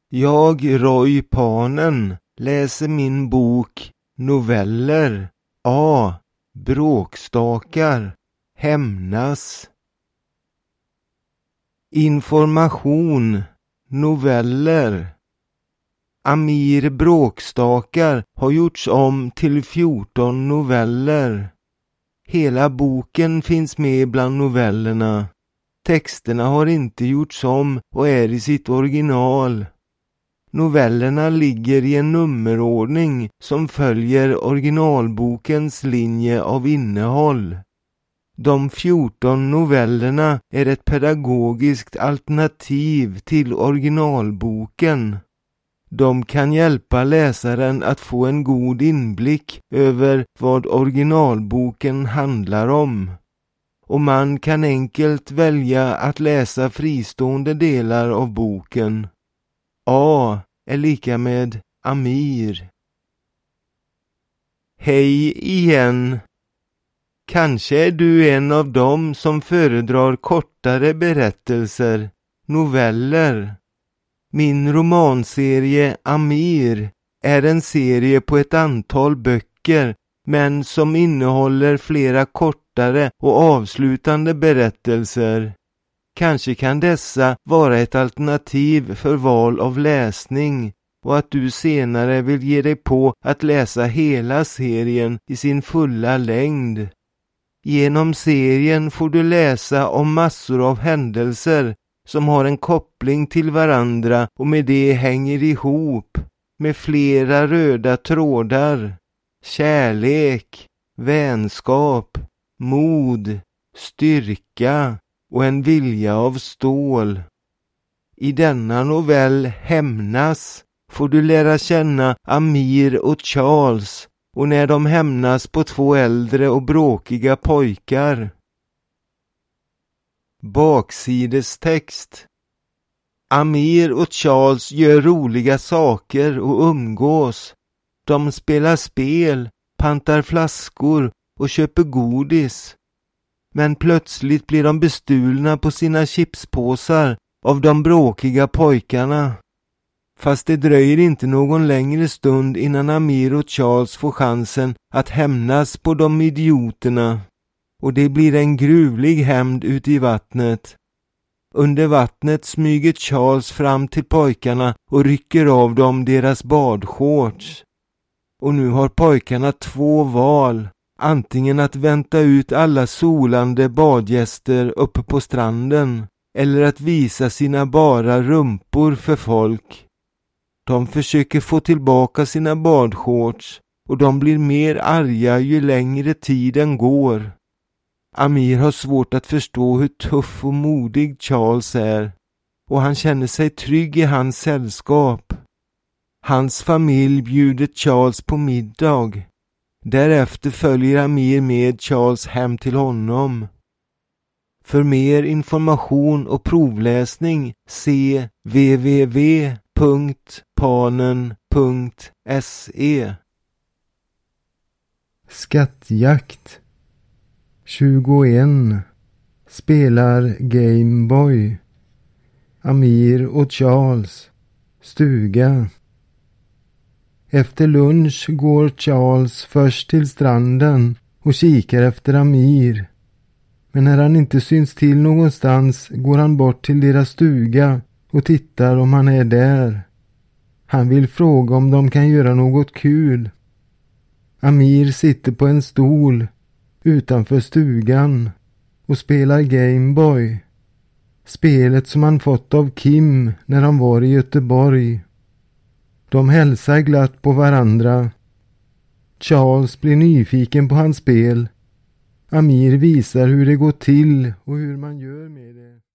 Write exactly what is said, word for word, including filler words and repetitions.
Jag, Roy Panen, läser min bok Noveller A. Bråkstakar. Hämnas. Information. Noveller. Amir Bråkstakar har gjorts om till fjorton noveller. Hela boken finns med bland novellerna. Texterna har inte gjorts om och är i sitt original. Novellerna ligger i en nummerordning som följer originalbokens linje av innehåll. De fjorton novellerna är ett pedagogiskt alternativ till originalboken. De kan hjälpa läsaren att få en god inblick över vad originalboken handlar om. Och man kan enkelt välja att läsa fristående delar av boken. A är lika med Amir. Hej igen! Kanske är du en av dem som föredrar kortare berättelser, noveller. Min romanserie Amir är en serie på ett antal böcker, men som innehåller flera kortare och avslutande berättelser. Kanske kan dessa vara ett alternativ för val av läsning och att du senare vill ge dig på att läsa hela serien i sin fulla längd. Genom serien får du läsa om massor av händelser som har en koppling till varandra och med det hänger ihop med flera röda trådar. Kärlek, vänskap, mod, styrka och en vilja av stål. I denna novell Hämnas får du lära känna Amir och Charles och när de hämnas på två äldre och bråkiga pojkar. Baksidestext. Amir och Charles gör roliga saker och umgås. De spelar spel, pantar flaskor och köper godis. Men plötsligt blir de bestulna på sina chipspåsar av de bråkiga pojkarna. Fast det dröjer inte någon längre stund innan Amir och Charles får chansen att hämnas på de idioterna. Och det blir en gruvlig hämnd ut i vattnet. Under vattnet smyger Charles fram till pojkarna och rycker av dem deras badshorts. Och nu har pojkarna två val. Antingen att vänta ut alla solande badgäster uppe på stranden eller att visa sina bara rumpor för folk. De försöker få tillbaka sina badshorts och de blir mer arga ju längre tiden går. Amir har svårt att förstå hur tuff och modig Charles är och han känner sig trygg i hans sällskap. Hans familj bjuder Charles på middag. Därefter följer Amir med Charles hem till honom. För mer information och provläsning se w w w punkt panen punkt se. Skattjakt. tjugoett. Spelar Gameboy. Amir och Charles. Stuga. Efter lunch går Charles först till stranden och kikar efter Amir. Men när han inte syns till någonstans går han bort till deras stuga och tittar om han är där. Han vill fråga om de kan göra något kul. Amir sitter på en stol utanför stugan och spelar Gameboy. Spelet som han fått av Kim när han var i Göteborg. De hälsar glatt på varandra. Charles blir nyfiken på hans spel. Amir visar hur det går till och hur man gör med det.